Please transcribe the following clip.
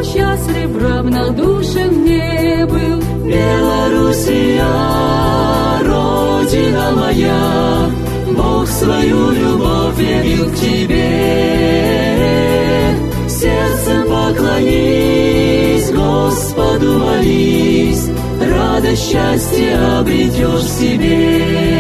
счастлив, равнодушен не был. Белоруссия, Родина моя, Бог свою любовь явил к тебе. Сердцем поклонись, Господу молись, радость, счастье обретешь себе.